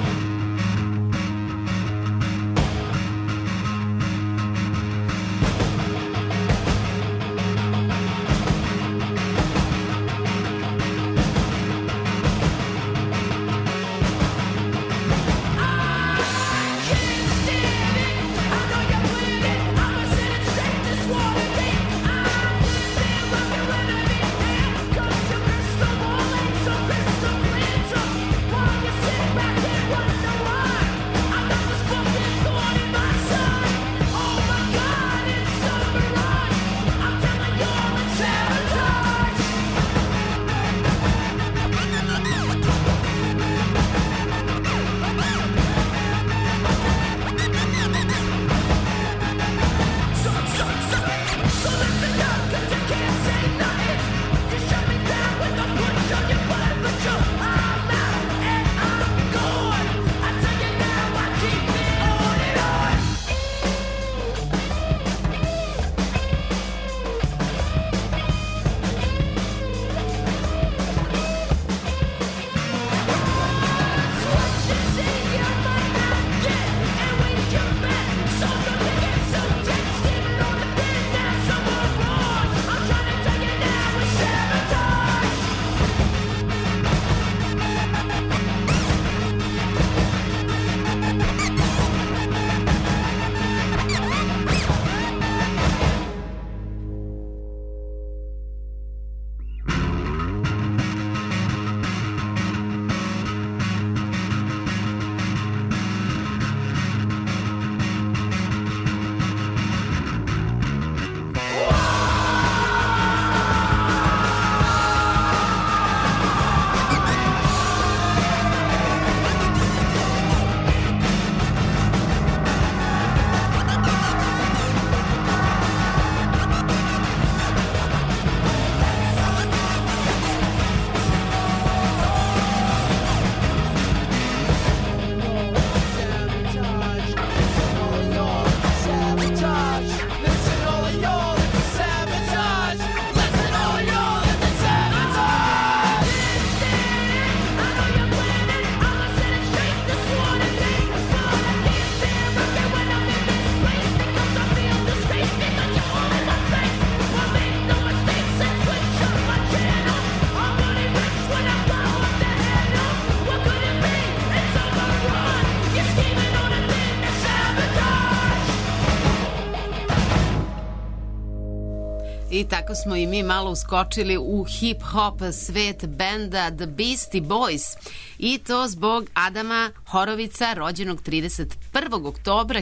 I tako smo i mi malo uskočili u hip-hop svet benda The Beastie Boys. I to zbog Adama Horovica, rođenog 31. oktobra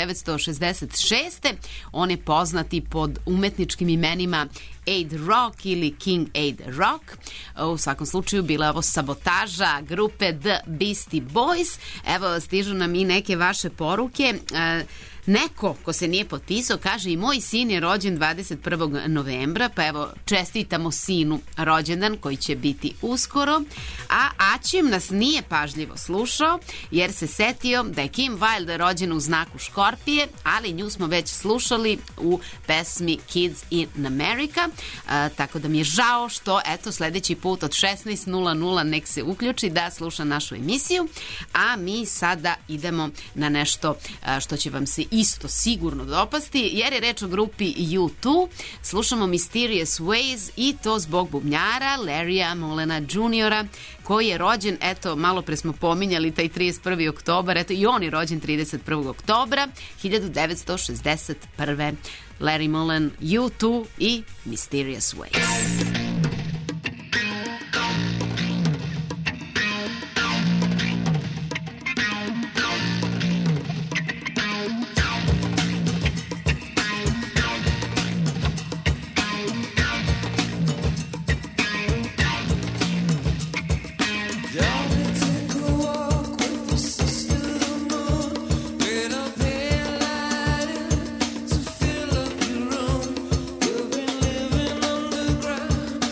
1966. On je poznati pod umetničkim imenima Aid Rock ili King Aid Rock. U svakom slučaju bila je ovo sabotaža grupe The Beastie Boys. Evo, stižu nam i neke vaše poruke. Neko ko se nije potpisao kaže i moj sin je rođen 21. novembra, pa evo čestitamo sinu rođendan koji će biti uskoro. A Aćim nas nije pažljivo slušao jer se setio da je Kim Wilde rođen u znaku Škorpije, ali nju smo već slušali u pesmi Kids in America, tako da mi je žao što eto sledeći put od 16:00 nek se uključi da sluša našu emisiju, a mi sada idemo na nešto što će vam se isto sigurno dopasti, jer je reč o grupi U2. Slušamo Mysterious Ways i to zbog bubnjara Larrya Mullena Jr. koji je rođen, eto, malo pre smo pominjali taj 31. oktobar, eto i on je rođen 31. oktobra 1961. Larry Mullen, U2 i Mysterious Ways. Fill up your room. We've been living underground.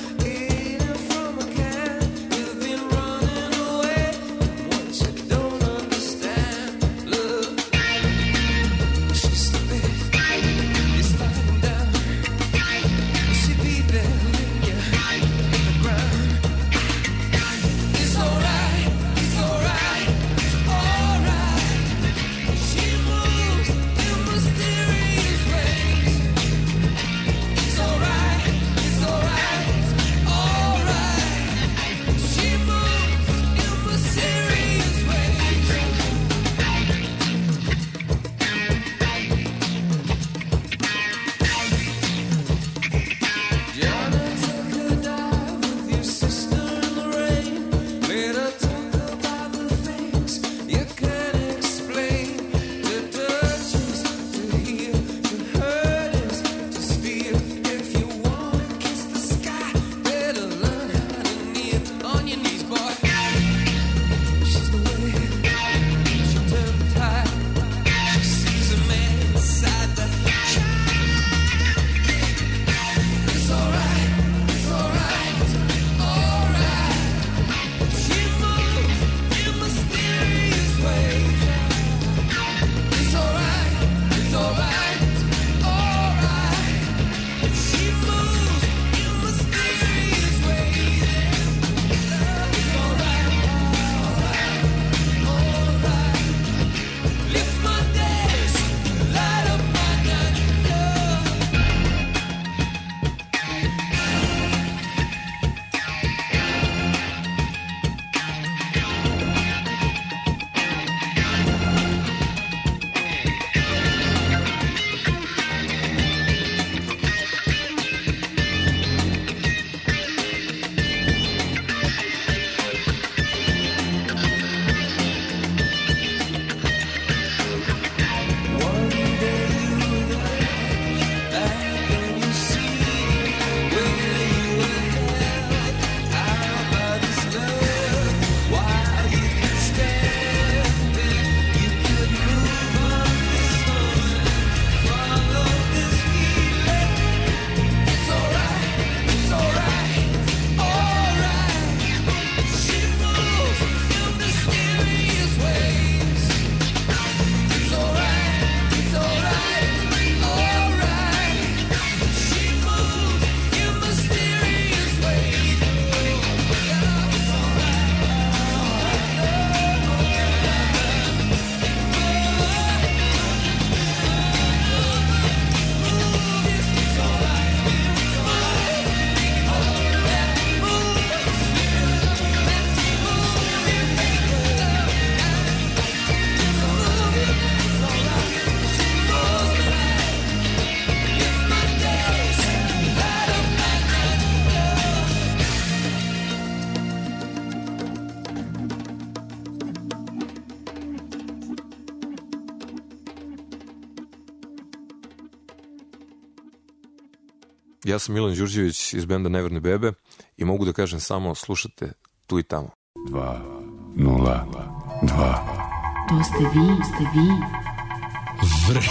Ja sam Milan Đurđević iz benda Neverne bebe i mogu da kažem samo slušate tu i tamo. 2-0-2. To ste vi. Vrh.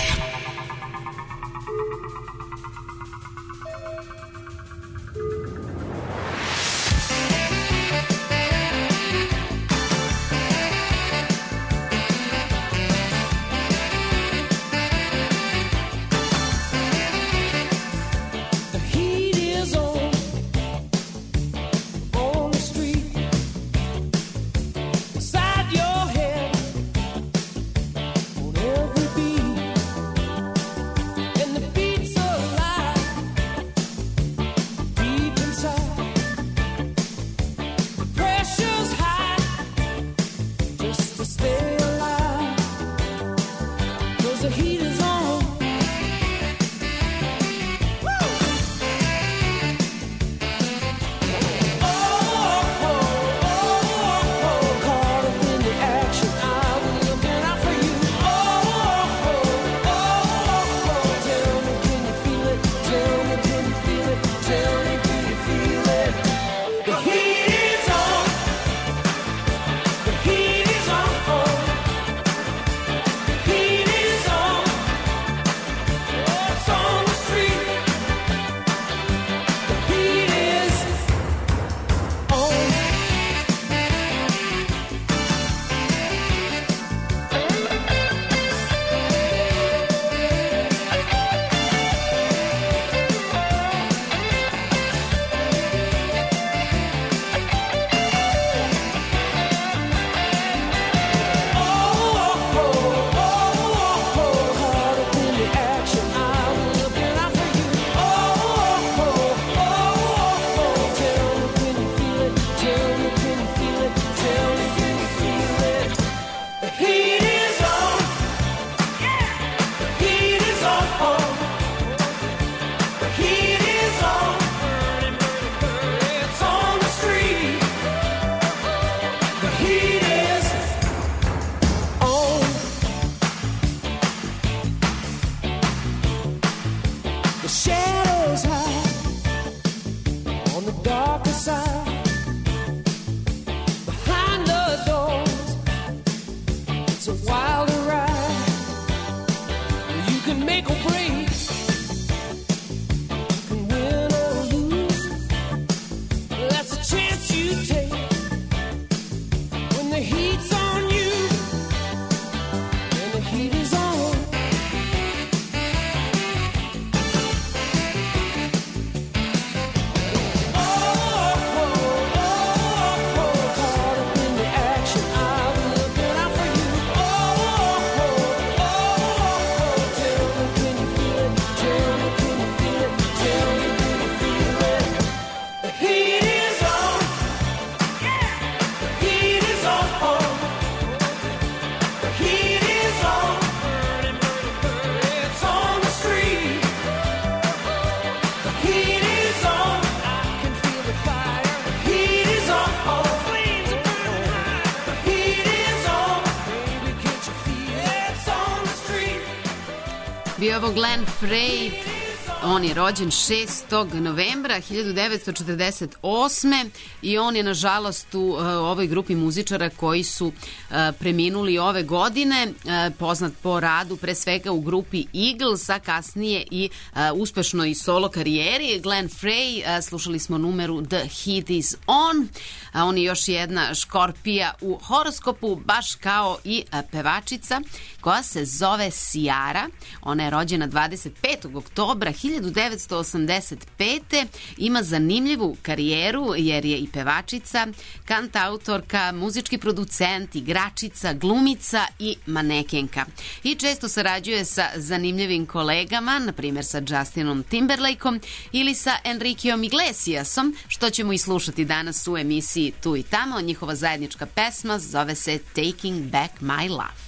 Bio ovo Glenn Frey, on je rođen 6. novembra 1948. i on je nažalost u ovoj grupi muzičara koji su preminuli ove godine, poznat po radu pre svega u grupi Eagles, a kasnije i uspešno i solo karijeri. Glenn Frey, slušali smo numeru The Heat Is On, on je još jedna škorpija u horoskopu, baš kao i pevačica koja se zove Ciara. Ona je rođena 25. oktobra 1985. Ima zanimljivu karijeru jer je i pevačica, kantautorka, muzički producent, igračica, glumica i manekenka. I često sarađuje sa zanimljivim kolegama, na primjer sa Justinom Timberlakeom ili sa Enriqueom Iglesiasom, što ćemo i slušati danas u emisiji Tu i tamo. Njihova zajednička pesma zove se Taking Back My Love.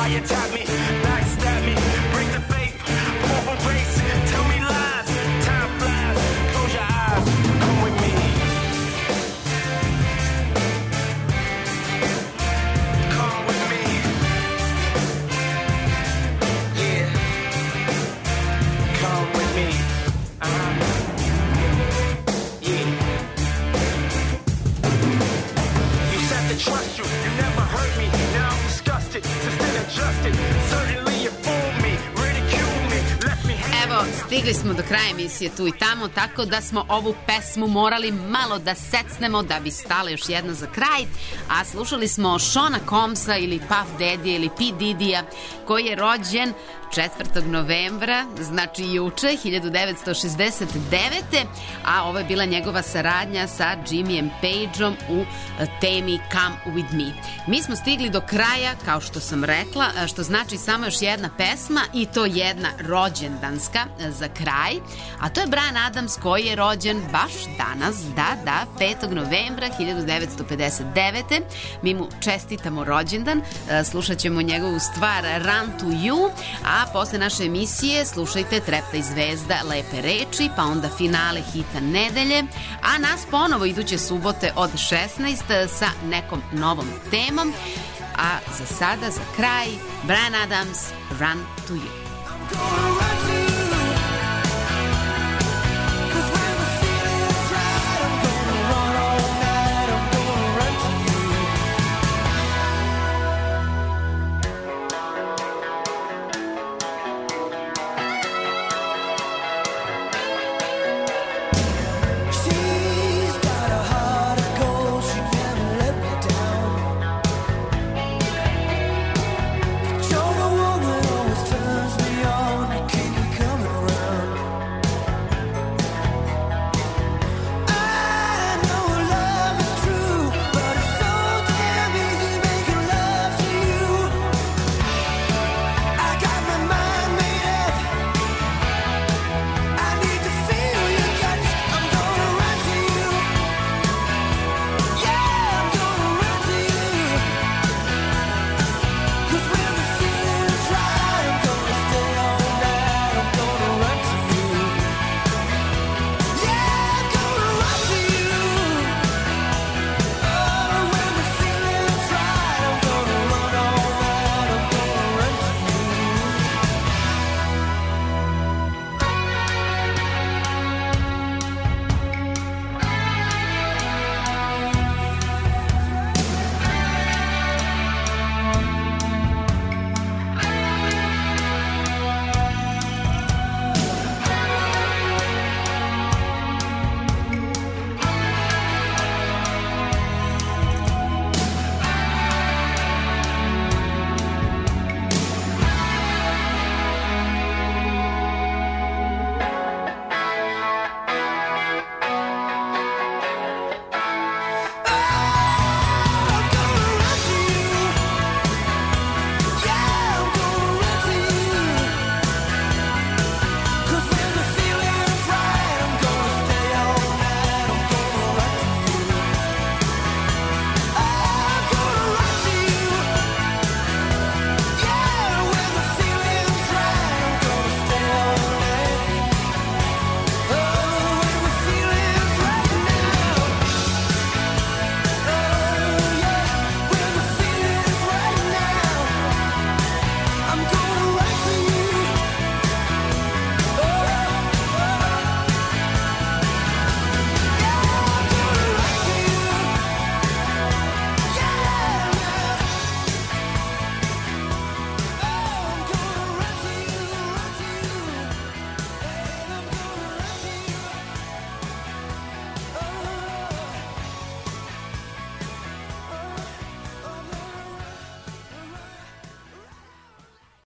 why you tap me, backstab me, break the faith, fall from grace, tell me lies, time flies, close your eyes, come with me. Come with me. Yeah. Come with me. Yeah. You said to trust you, you never hurt me. Now I'm disgusted, just adjusted. Certainly you fooled me, ridiculed me, left me hanging. Evo, stigli smo do kraja emisije Tu i tamo, tako da smo ovu pesmu morali malo da secnemo da bi stala još jedna za kraj, a slušali smo Shona Combsa ili Puff Daddy ili P. Didija, koji je rođen 4. novembra, znači juče, 1969. A ovo je bila njegova saradnja sa Jimmyjem Pageom u temi Come With Me. Mi smo stigli do kraja, kao što sam rekla, što znači samo još jedna pesma i to jedna rođendanska za kraj, a to je Bryan Adams koji je rođen baš danas, da, 5. novembra 1959. Mi mu čestitamo rođendan, slušat ćemo njegovu stvar Run to You, a posle naše emisije slušajte Trepta i zvezda Lepe reči, pa onda finale hita nedelje, a nas ponovo iduće subote od 16 sa nekom novom temom. A za sada, za kraj, Bryan Adams, Run to You.